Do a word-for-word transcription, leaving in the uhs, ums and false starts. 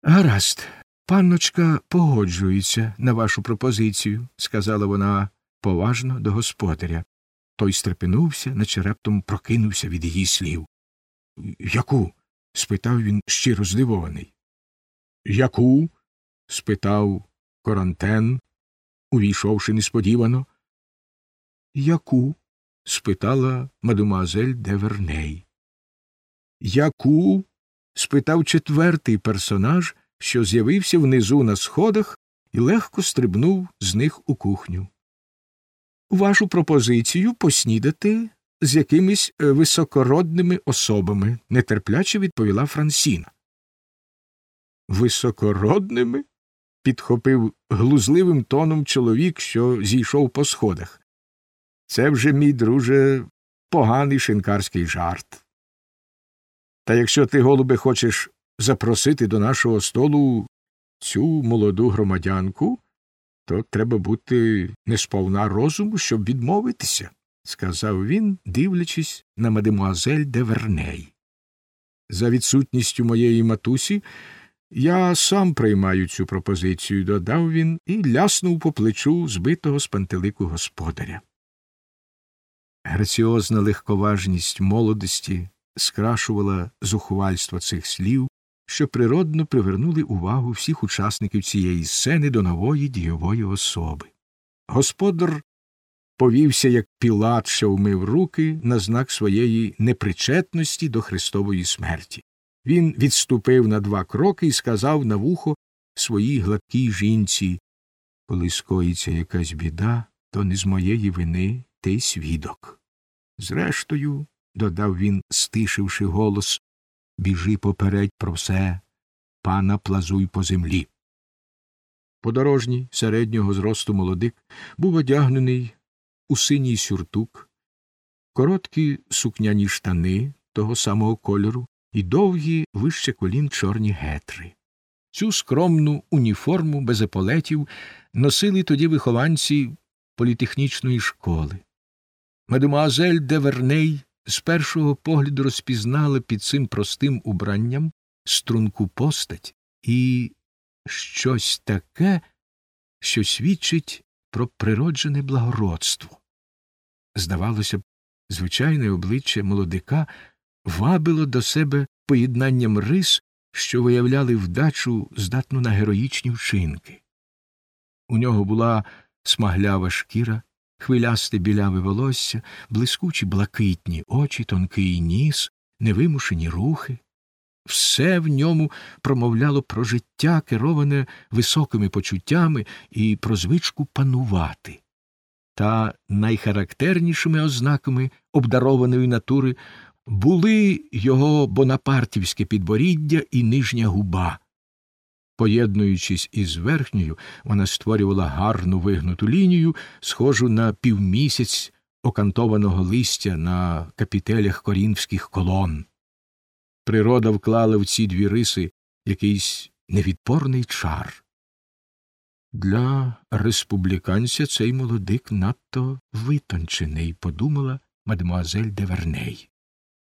Гаразд, панночка погоджується на вашу пропозицію, сказала вона поважно до господаря. Той стрепенувся, наче раптом прокинувся від її слів. Яку? Спитав він щиро здивований. Яку? Спитав Корантен, увійшовши несподівано. Яку? Спитала мадемуазель де Верней. Яку? Спитав четвертий персонаж, що з'явився внизу на сходах і легко стрибнув з них у кухню. Вашу пропозицію поснідати з якимись високородними особами, нетерпляче відповіла Франсіна. Високородними? Підхопив глузливим тоном чоловік, що зійшов по сходах. Це вже, мій друже, поганий шинкарський жарт. Та якщо ти, голубе, хочеш запросити до нашого столу цю молоду громадянку, то треба бути несповна розуму, щоб відмовитися, сказав він, дивлячись на мадемуазель де Верней. За відсутністю моєї матусі я сам приймаю цю пропозицію, додав він і ляснув по плечу збитого з пантелику господаря. Граціозна легковажність молодості скрашувала зухвальство цих слів, що природно привернули увагу всіх учасників цієї сцени до нової дійової особи. Господар повівся, як Пілат, що вмив руки на знак своєї непричетності до Христової смерті. Він відступив на два кроки і сказав на вухо своїй гладкій жінці: «Коли скоїться якась біда, то не з моєї вини ти свідок. Зрештою, — додав він, стишивши голос, — біжи попередь про все, пана плазуй по землі». Подорожній, середнього зросту молодик, був одягнений у синій сюртук, короткі сукняні штани того самого кольору і довгі вище колін чорні гетри. Цю скромну уніформу без еполетів носили тоді вихованці політехнічної школи. Мадемуазель де Верней з першого погляду розпізнала під цим простим убранням струнку постать і щось таке, що свідчить про природжене благородство. Здавалося б, звичайне обличчя молодика вабило до себе поєднанням рис, що виявляли вдачу, здатну на героїчні вчинки. У нього була смаглява шкіра, хвилясте біляве волосся, блискучі блакитні очі, тонкий ніс, невимушені рухи. Все в ньому промовляло про життя, кероване високими почуттями, і про звичку панувати. Та найхарактернішими ознаками обдарованої натури були його бонапартівське підборіддя і нижня губа. Поєднуючись із верхньою, вона створювала гарну вигнуту лінію, схожу на півмісяць окантованого листя на капітелях корінфських колон. Природа вклала в ці дві риси якийсь невідпорний чар. Для республіканця цей молодик надто витончений, подумала мадемуазель де Верней.